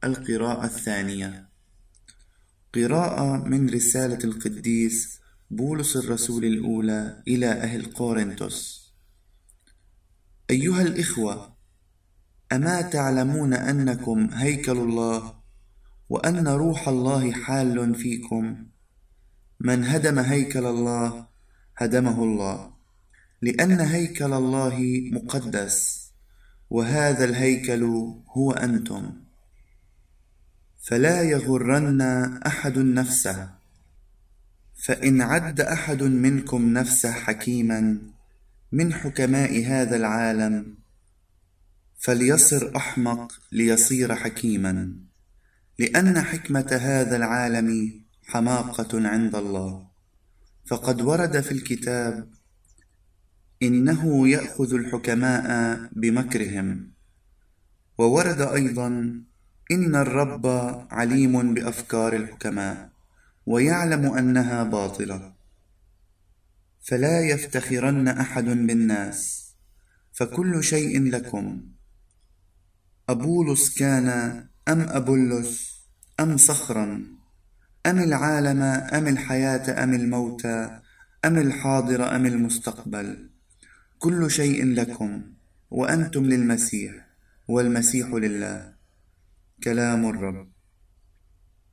القراءة الثانية. قراءة من رسالة القديس بولس الرسول الأولى إلى أهل قورنثوس. أيها الإخوة، أما تعلمون أنكم هيكل الله، وأن روح الله حال فيكم؟ من هدم هيكل الله هدمه الله، لأن هيكل الله مقدس، وهذا الهيكل هو أنتم. فلا يغرن أحد نفسه، فإن عد أحد منكم نفسه حكيما من حكماء هذا العالم، فليصر أحمق ليصير حكيما، لأن حكمة هذا العالم حماقة عند الله. فقد ورد في الكتاب: إنه يأخذ الحكماء بمكرهم. وورد أيضا: إن الرب عليم بأفكار الحكماء، ويعلم أنها باطلة. فلا يفتخرن أحد بالناس، فكل شيء لكم. أبولس كان أم أبولس أم صخرا، أم العالم أم الحياة أم الموت أم الحاضر أم المستقبل؟ كل شيء لكم، وأنتم للمسيح، والمسيح لله. كلام الرب.